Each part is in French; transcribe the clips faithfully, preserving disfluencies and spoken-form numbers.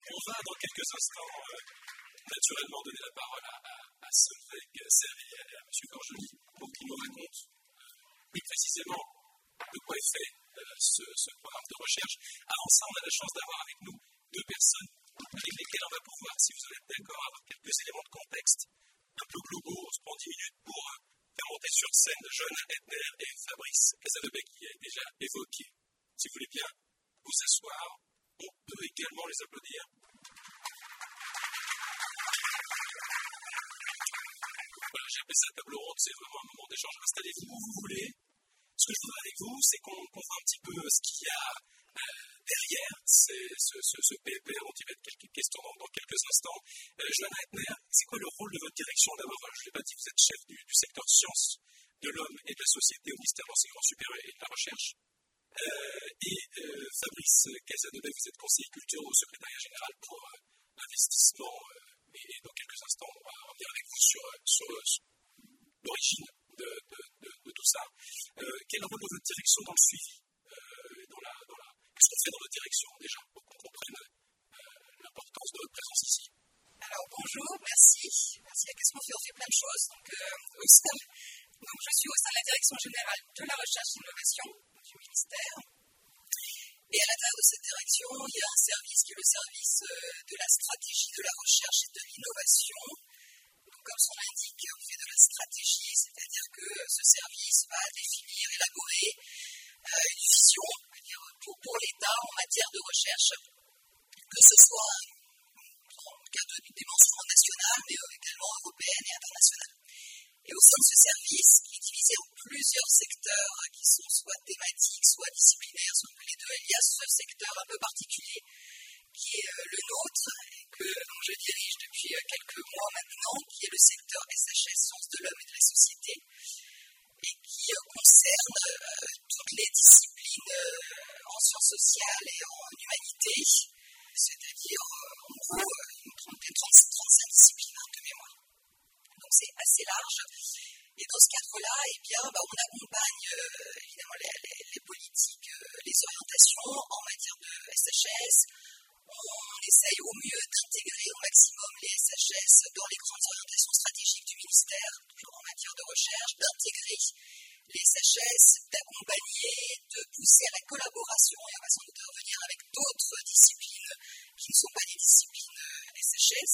On va dans quelques instants euh, naturellement donner la parole à, à, à Solveig Serry et à M. Gorgely pour qu'ils nous racontent euh, plus précisément de quoi est fait euh, ce, ce programme de recherche. Avant ça, on a la chance d'avoir avec nous deux personnes avec lesquelles on va pouvoir, si vous en êtes d'accord, avoir quelques éléments de contexte un peu globaux. On se prend dix minutes pour euh, faire monter sur scène Johanna Hettner et Fabrice Casadebet qui est déjà évoqué. Si vous voulez bien vous asseoir, on peut également les applaudir. Voilà, j'ai appelé ça table ronde, c'est vraiment un moment d'échange. Installez-vous où vous voulez. Ce que je voudrais avec vous, c'est qu'on, qu'on voit un petit peu ce qu'il y a euh, derrière c'est, ce, ce, ce P P R dont il va être quelques questions dans, dans quelques instants. Euh, Johanna Hettner, c'est quoi le rôle de votre direction? D'abord, je ne l'ai pas dit, vous êtes chef du, du secteur sciences de l'homme et de la société au ministère de l'Enseignement supérieur et de la Recherche. Euh, et euh, Fabrice Casadebet, vous êtes conseiller culture au secrétariat général pour euh, l'investissement. Euh, et, et dans quelques instants, on va revenir avec vous sur, sur, sur l'origine de, de, de, de tout ça. Euh, quel rôle de votre direction dans le suivi euh, dans la, dans la... Qu'est-ce qu'on fait dans votre direction déjà pour qu'on comprenne euh, l'importance de votre présence ici? Alors bonjour, merci. Merci. Qu'est-ce qu'on fait? On fait plein de choses. Donc, euh, au sein, donc je suis au sein de la direction générale de la recherche et l'innovation du ministère. Et à l'intérieur de cette direction, il y a un service qui est le service de la stratégie de la recherche et de l'innovation. Donc, comme son l'indique, on fait de la stratégie, c'est-à-dire que ce service va définir, élaborer euh, une vision pour, pour l'État en matière de recherche, que ce soit dans le cadre d'une dimension nationale, mais également européenne et internationale. Et au sein de ce service, qui est divisé en plusieurs secteurs qui sont soit thématiques, soit disciplinaires, soit les deux, il y a ce secteur un peu particulier qui est euh, le nôtre, et que donc, je dirige depuis euh, quelques mois maintenant, qui est le secteur S H S, Sciences de l'homme et de la société, et qui euh, concerne euh, toutes les disciplines euh, en sciences sociales et en humanité, c'est-à-dire euh, en gros euh, une trentaine, trente-cinq disciplines de mémoire. Donc c'est assez large. Et dans ce cadre-là, eh bien, bah, on accompagne euh, évidemment les, les, les politiques, euh, les orientations en matière de S H S. On essaye au mieux d'intégrer au maximum les S H S dans les grandes orientations stratégiques du ministère, toujours en matière de recherche, d'intégrer les S H S, d'accompagner, de pousser à la collaboration, et on va sans doute revenir avec d'autres disciplines qui ne sont pas des disciplines S H S.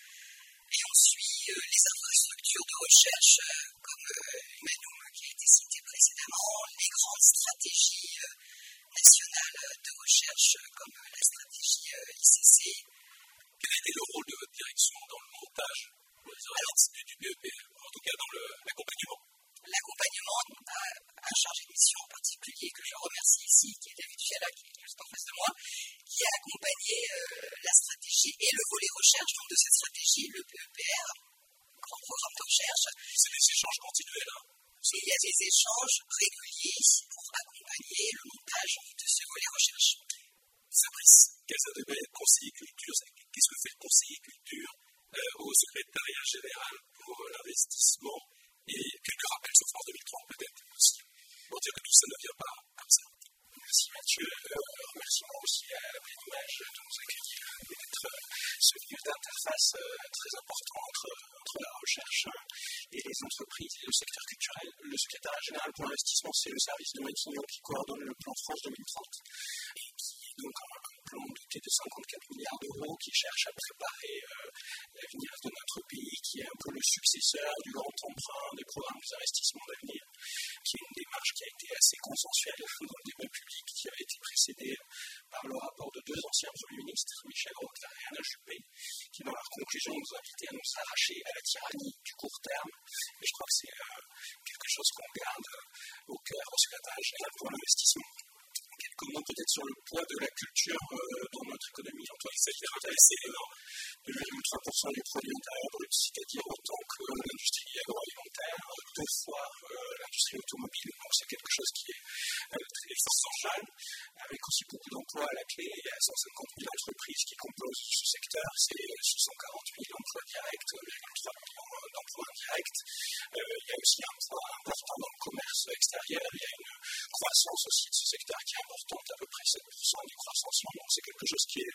Et on suit euh, les infrastructures de recherche, euh, comme euh, Humanum qui a été cité précédemment, les grandes stratégies euh, nationales de recherche, euh, comme euh, la stratégie euh, I C C. Quel a été le rôle de votre direction dans le montage Alors, du, du P E P R, en tout cas dans le, l'accompagnement? L'accompagnement, on a un chargé de mission en particulier que je remercie ici, qui est David Fiala, qui est juste en face de moi, qui a accompagné euh, la stratégie et le volet recherche. Donc de cette stratégie, le P E P R, grand programme de recherche. C'est des échanges continuels. Hein. Et il y a des échanges réguliers pour accompagner le montage de ce volet recherche. Fabrice Casadebet, conseiller culture, qu'est-ce que fait le conseiller culture euh, au secrétariat général pour euh, l'investissement et quelques rappels sur France deux mille trente peut-être aussi, pour dire que tout ça ne vient pas comme ça. Merci Mathieu. Euh, remerciement aussi à la Belle Image de nous accueillir et d'être euh, ce lieu d'interface euh, très important entre, entre la recherche euh, et les entreprises et le secteur culturel. Le secrétariat général pour l'investissement, c'est le service de Matignon qui coordonne le plan France deux mille trente et qui est donc un, un plan doté de cinquante-quatre milliards d'euros qui cherche à préparer euh, l'avenir de notre pays, qui est un peu le successeur du grand emprunt des programmes d'investissement d'avenir, qui est une démarche qui a été assez consensuelle dans le débat public, qui avait été précédée par le rapport de deux anciens premiers ministres, Michel Rocard et Alain Juppé, qui dans leur conclusion nous invitaient à nous arracher à la tyrannie du court terme. Et je crois que c'est euh, quelque chose qu'on garde euh, au cœur au secrétariat général pour l'investissement. Quelques mots peut-être sur le poids de la culture euh, dans notre économie. Antoine, il s'agit d'intéressé énorme, deux virgule trois pour cent du produit intérieur brut, c'est-à-dire autant que euh, l'industrie agroalimentaire, deux fois euh, l'industrie automobile. Donc c'est quelque chose qui est euh, très central, avec aussi beaucoup d'emplois à la clé. Il y a cent cinquante mille entreprises qui composent ce secteur, c'est six cent quarante mille emplois directs, deux virgule trois millions d'emplois indirects. Euh, il y a aussi un point important dans le commerce extérieur. Il y a une croissance aussi de ce secteur qui est importante, à peu près sept pour cent des croissances. Donc c'est quelque chose qui est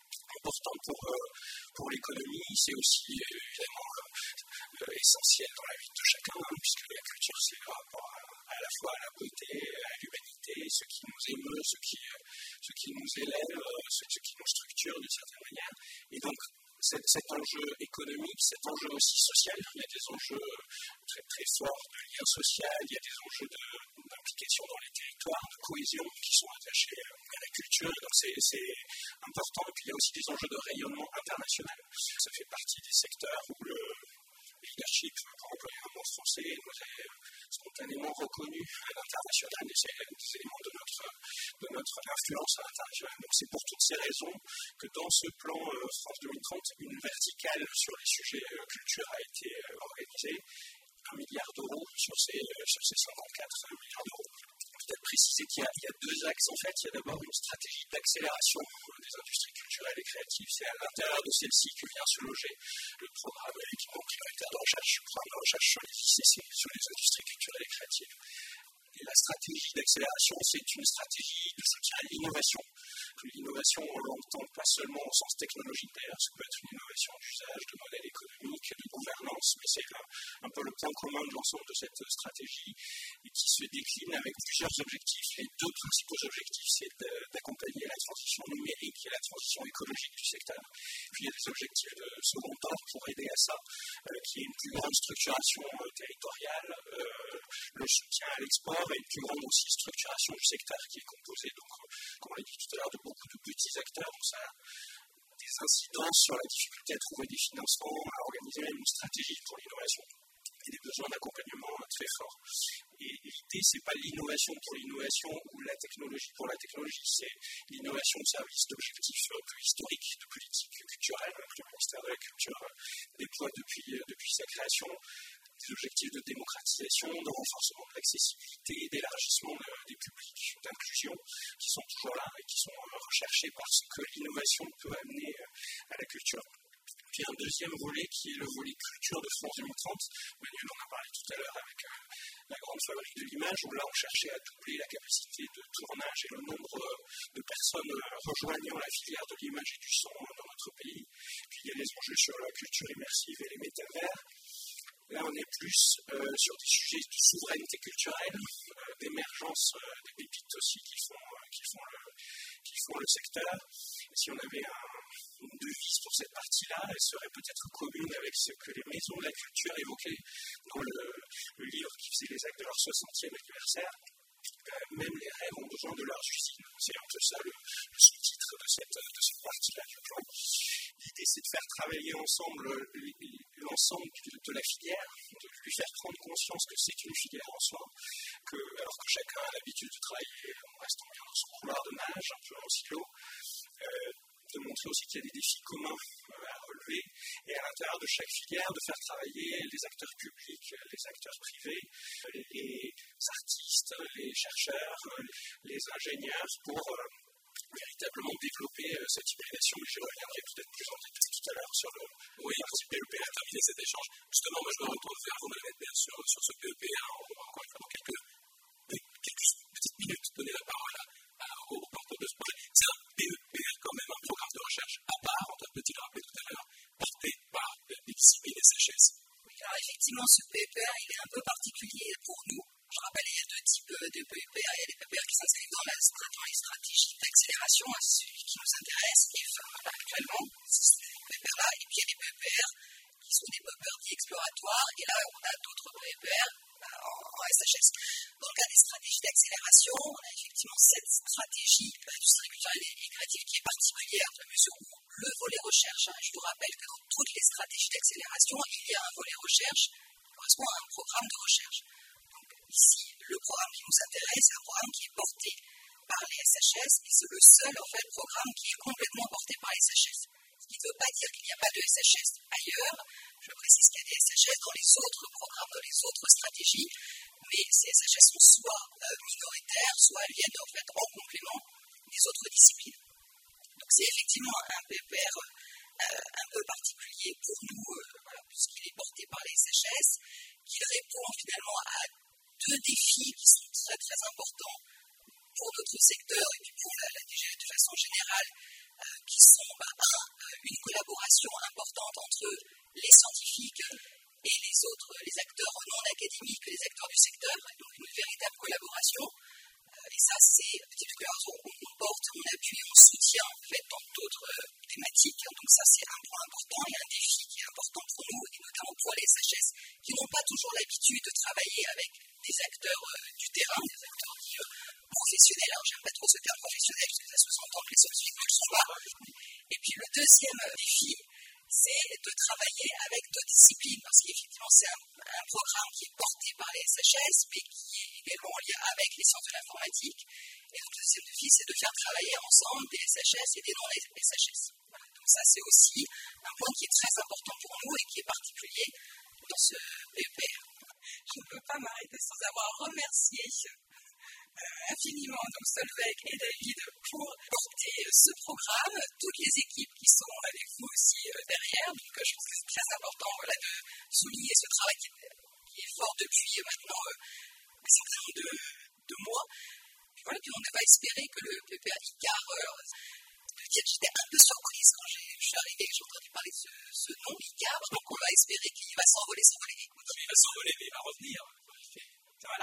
important pour, euh, pour l'économie, c'est aussi euh, évidemment euh, essentiel dans la vie de chacun, hein, puisque la culture c'est le rapport à, à la fois à la beauté, à l'humanité, ce qui nous émeut, ce qui, euh, ce qui nous élève, euh, ce, ce qui nous structure d'une certaine manière. Et donc cet, cet enjeu économique, cet enjeu aussi social, il y a des enjeux très, très forts de lien social, il y a des enjeux de, d'implication dans les territoires, de cohésion qui sont attachés à la culture, donc c'est, c'est important. Et puis il y a aussi des enjeux de rayonnement international. Ça fait partie des secteurs où le leadership, pour employer un mot français, nous est spontanément reconnu à l'international, et c'est des éléments de notre, de notre influence à l'international. Donc c'est pour toutes ces raisons que dans ce plan euh, France deux mille trente, une verticale sur les sujets euh, culture a été euh, organisée, un milliard d'euros sur ces, euh, sur ces cinquante-quatre milliards d'euros. Peut-être préciser qu'il y a, il y a deux axes en fait. Il y a d'abord une stratégie d'accélération des industries culturelles et créatives. C'est à l'intérieur de celle-ci que vient se loger le programme équipement prioritaire de recherche, le programme de recherche sur les I C C, sur les industries culturelles et créatives. Et la stratégie d'accélération, c'est une stratégie de soutien à l'innovation. L'innovation, on l'entend pas seulement au sens technologique d'ailleurs, ça peut être une innovation d'usage, de modèle économique, de gouvernance, mais c'est un, un peu le point commun de l'ensemble de cette stratégie et qui se décline avec plusieurs objectifs. Les deux principaux objectifs, c'est d'accompagner la transition numérique et la transition écologique du secteur. Puis il y a des objectifs de second ordre pour aider à ça, euh, qui est une plus grande structuration euh, territoriale, euh, le soutien à l'export et une plus grande aussi structuration du secteur qui est composé, donc, comme on l'a dit tout à l'heure, de beaucoup de petits acteurs. Donc ça a des incidences sur la difficulté à trouver des financements, à organiser même une stratégie pour l'innovation et des besoins d'accompagnement très forts. Et l'idée, ce n'est pas l'innovation pour l'innovation ou la technologie pour la technologie, c'est l'innovation au service d'objectifs plus historiques, de politique culturelle, que le ministère de la Culture déploie depuis, depuis sa création. Des objectifs de démocratisation, de renforcement de l'accessibilité, d'élargissement de, des publics, d'inclusion, qui sont toujours là et qui sont recherchés par ce que l'innovation peut amener à la culture. Puis un deuxième volet qui est le volet culture de France deux mille trente. Manuel en a parlé tout à l'heure avec euh, la grande fabrique de l'image, où là on cherchait à doubler la capacité de tournage et le nombre de personnes rejoignant la filière de l'image et du son dans notre pays. Puis il y a les enjeux sur la culture immersive et les métavers. Là, on est plus euh, sur des sujets de souveraineté culturelle, euh, d'émergence euh, des pépites aussi qui font, euh, qui, font le, qui font le secteur. Et si on avait un, une devise pour cette partie-là, elle serait peut-être commune avec ce que les maisons de la culture évoquaient dans le, le livre qui faisait les actes de leur soixantième anniversaire. Euh, même les rêves ont besoin de leurs usines. C'est un peu ça le, le sous-titre de cette, de cette partie-là du plan. L'idée, c'est de faire travailler ensemble l'ensemble de la filière, de lui faire prendre conscience que c'est une filière en soi, que, alors que chacun a l'habitude de travailler en restant bien dans son couloir de nage, un peu en silo, euh, de montrer aussi qu'il y a des défis communs euh, à relever, et à l'intérieur de chaque filière, de faire travailler les acteurs publics, les acteurs privés, les artistes, les chercheurs, les ingénieurs, pour euh, véritablement développer euh, cette hybridation. Je reviendrai peut-être plus en détail tout à l'heure sur le oui, petit P E P a terminé cet échange. Justement, moi je me retourne vers vous, Madame Edbert, sur, sur ce P E P A, encore une fois, dans quelques, quelques petites minutes, donner la parole à, à, au porteur de ce projet. C'est un P E P A, quand même, un programme de recherche à part, on peut-il le rappeler tout à l'heure, porté par des disciplines S H S. Oui, alors effectivement, ce P E P A, il est un peu particulier pour nous. Je rappelle, il y a deux types de P E P A. Il y a les P E P A qui s'inscrivent dans, dans les stratégies d'accélération, hein, c'est celui qui nous intéresse, et enfin, voilà, actuellement, c'est ce P E P A-là. Et puis il y a les P E P R qui sont des P E P R dits exploratoires, et là, on a d'autres P E P R en, en S H S. Dans le cas des stratégies d'accélération, on a effectivement cette stratégie d'industrie culturelle et créative qui est particulière, dans la mesure où le volet recherche, hein, je vous rappelle que dans toutes les stratégies d'accélération, il y a un volet recherche qui correspond à un programme de recherche. Ici, le programme qui nous intéresse, c'est un programme qui est porté par les S H S, et c'est le seul en fait, programme qui est complètement porté par les S H S. Ce qui ne veut pas dire qu'il n'y a pas de S H S ailleurs. Je précise qu'il y a des S H S dans les autres programmes, dans les autres stratégies, mais ces S H S sont soit euh, minoritaires, soit viennent en, fait, en complément des autres disciplines. Donc c'est effectivement un P E P R euh, un peu particulier pour nous, euh, voilà, puisqu'il est porté par les S H S, qu'il répond finalement à deux défis qui sont très très importants pour notre secteur et puis pour la, la D G E de façon générale, euh, qui sont bah, entre les scientifiques et les autres, les acteurs non académiques, les acteurs du secteur, donc une véritable collaboration. Et ça, c'est un petit peu on porte, on appuie, on soutient en fait dans d'autres euh, thématiques. Donc ça, c'est un point important et un défi qui est important pour nous, et notamment pour les S H S, qui n'ont pas toujours l'habitude de travailler avec des acteurs euh, du terrain, des acteurs dits euh, professionnels. Alors, j'aime pas trop ce terme professionnel, parce que ça sous-entend que les scientifiques ne le sont pas. Et puis le deuxième euh, défi, c'est de travailler avec d'autres disciplines, parce qu'effectivement, c'est un, un programme qui est porté par les S H S, mais qui est également en lien avec les sciences de l'informatique. Et donc, le deuxième défi, c'est de faire travailler ensemble des S H S et des non-S H S. Voilà. Donc, ça, c'est aussi un point qui est très important pour nous et qui est particulier dans ce P E P R. Je ne peux pas m'arrêter sans avoir remercié Euh, infiniment donc Solveig et David pour porter euh, ce programme, toutes les équipes qui sont avec vous aussi euh, derrière. Donc euh, je pense que c'est très important voilà, de souligner ce travail qui est, qui est fort depuis euh, maintenant euh, un certain nombre de, de mois. Puis, voilà, puis on va espérer que le P P R ICAR, euh, j'étais un peu surprise quand je suis arrivée et j'ai entendu parler de ce, ce nom ICAR, donc on va espérer qu'il va s'envoler, s'envoler. Écoute, il va s'envoler, mais il va revenir. Voilà.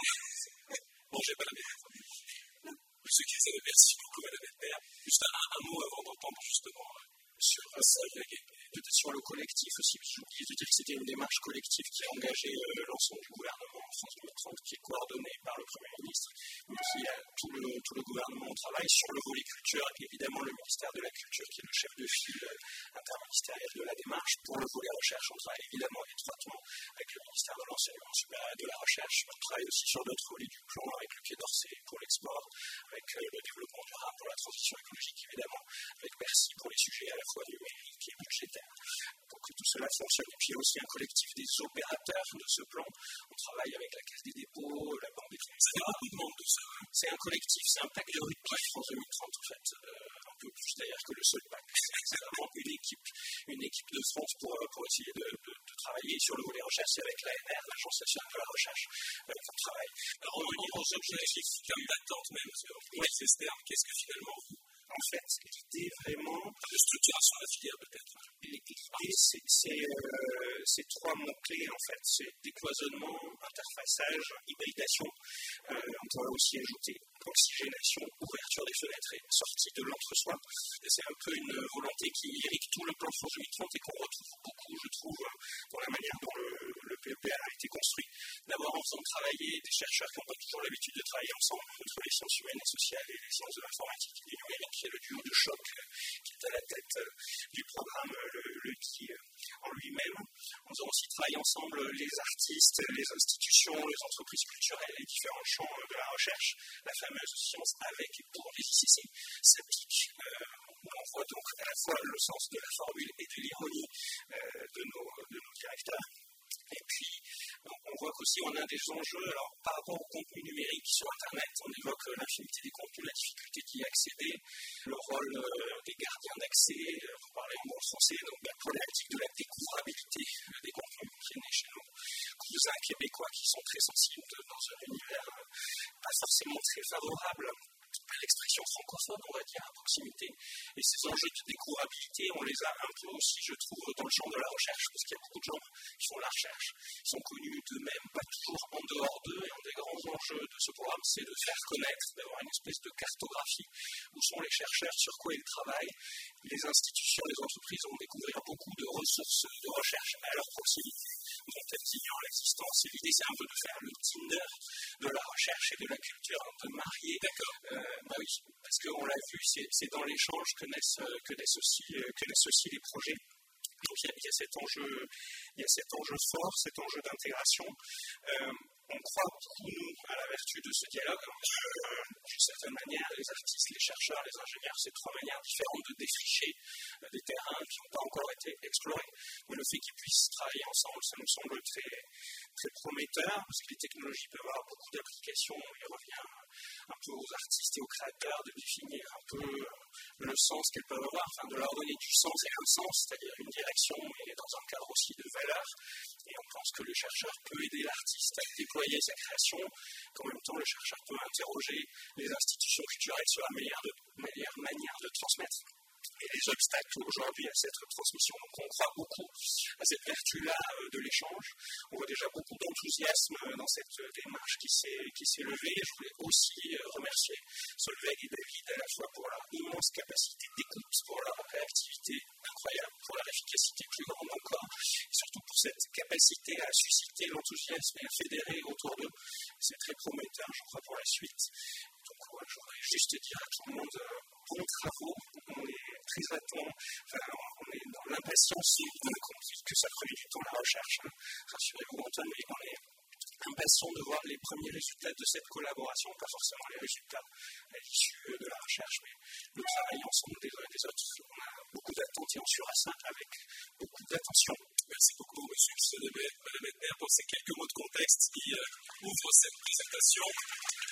Bon, j'ai pas la même information. Ce qui est, merci beaucoup, Madame Elbert. Juste un, un mot avant d'entendre justement sur Solveig et peut-être sur le collectif aussi. J'ai oublié de dire que c'était une démarche collective qui a engagé euh, l'ensemble du gouvernement en France deux mille trente, qui est coordonnée par le Premier ministre, mais qui a tout le, tout le gouvernement au travail sur le volet culture, et évidemment le ministère de la Culture qui est le chef de file euh, interministériel de la démarche. Pour le volet recherche, on travaille évidemment étroitement avec le ministère de l'Enseignement supérieur et de la Recherche. On travaille aussi sur d'autres volets du plan, avec le Quai d'Orsay pour l'export, avec euh, le développement durable pour la transition écologique, évidemment, avec Bercy pour les sujets à la fois numériques et budgétaires, pour que tout cela fonctionne. Et puis il y a aussi un collectif des opérateurs de ce plan. On travaille avec la Caisse des dépôts, la Banque des crédits, et cetera. C'est un collectif, c'est un pack de rugby France deux mille trente en fait, euh, un peu plus d'ailleurs que le seul pack. C'est vraiment une équipe, une équipe de France pour, pour essayer de, de, de travailler sur le volet recherche. C'est avec l'A N R, l'Agence nationale de la recherche, euh, qu'on travaille. Alors on revenir aux objectifs comme d'attente même sur les externes, qu'est-ce que finalement vous en fait, l'idée vraiment de structuration de la filière peut-être. L'idée, c'est, c'est, euh, c'est trois mots-clés en fait. C'est décloisonnement, interfaçage, hybridation. Euh, on pourrait aussi ajouter oxygénation, ouverture des fenêtres et sortie de l'entre-soi. Et c'est un peu une volonté qui irrigue tout le plan France deux mille trente et qu'on retrouve beaucoup, je trouve, dans la manière dont le, le P E P R a été construit. D'abord en faisant travailler des chercheurs qui n'ont pas toujours l'habitude de travailler ensemble, entre les sciences humaines et sociales et les sciences de l'informatique et du numérique, qui est le duo de choc qui est à la tête du programme, le, le D I en lui-même. On a aussi travaillé ensemble les artistes, les institutions, les entreprises culturelles, les différents champs de la recherche. La fameuse science avec et pour les I C C s'applique. Euh, on voit donc à la fois le sens de la formule et de l'ironie euh, de, nos, de nos directeurs. Et puis, on voit qu'aussi on a des enjeux, alors par rapport au contenu numérique sur Internet, on évoque l'infinité des contenus, la difficulté d'y accéder, le rôle euh, des gardiens d'accès, euh, pour parler en bon français, donc la problématique de la découvrabilité euh, des contenus qui est née chez nos cousins québécois qui sont très sensibles de, dans un univers euh, pas forcément très favorable à l'expression francophone, on va dire, à proximité. Et ces enjeux de découvrabilité, on les a un peu aussi, je trouve, dans le champ de la recherche, parce qu'il y a beaucoup de gens qui font la recherche, qui sont connus d'eux-mêmes, pas toujours en dehors d'eux. Et un des grands enjeux de ce programme, c'est de faire connaître, d'avoir une espèce de cartographie où sont les chercheurs, sur quoi ils travaillent. Les institutions, les entreprises vont découvrir beaucoup de ressources de recherche à leur proximité, dont elles ignorent l'existence. Et l'idée, c'est un peu de faire le Tinder de la recherche et de la culture, de marier. D'accord. Euh, bah oui, parce qu'on l'a vu, c'est, c'est dans l'échange que naissent, que naissent aussi, que naissent aussi les projets. Donc il y, y a cet enjeu, il y a cet enjeu fort, cet enjeu d'intégration. Euh, on croit beaucoup, nous, à la vertu de ce dialogue. Euh, d'une certaine manière, les artistes, les chercheurs, les ingénieurs, c'est trois manières différentes de défricher euh, des terrains qui n'ont pas encore été explorés. Mais le fait qu'ils puissent travailler ensemble, ça nous semble très, très prometteur, parce que les technologies peuvent avoir beaucoup d'applications. Il revient un peu aux artistes et aux créateurs de définir un peu le sens qu'elles peuvent avoir, enfin de leur donner du sens et un sens, c'est-à-dire une direction, mais dans un cadre aussi de valeur. Et on pense que le chercheur peut aider l'artiste à déployer sa création, qu'en même temps le chercheur peut interroger les institutions culturelles sur la meilleure, de, meilleure manière de transmettre et les obstacles aujourd'hui à cette transmission. Donc on croit beaucoup à cette vertu-là de l'échange. On voit déjà beaucoup d'enthousiasme dans cette démarche qui s'est, qui s'est levée. Je voulais aussi remercier Solveig et David à la fois pour leur immense capacité d'écoute, pour leur réactivité incroyable, pour leur efficacité plus grande encore, et surtout pour cette capacité à susciter l'enthousiasme et à fédérer autour d'eux. C'est très prometteur, je crois, pour la suite. Donc, ouais, je voudrais juste dire à tout le monde, euh, bons travaux. On est très attend, enfin, on est dans l'impatience, on a compris que ça prenait du temps la recherche. Hein. Rassurez-vous, Antoine, mais on est impatient de voir les premiers résultats de cette collaboration, pas forcément les résultats à l'issue de la recherche, mais le travail ensemble des uns et des autres. On a beaucoup d'attentes et on suivra ça avec beaucoup d'attention. Merci beaucoup, M. Sedebet, Madame Edner, pour ces quelques mots de contexte qui euh, ouvrent cette présentation.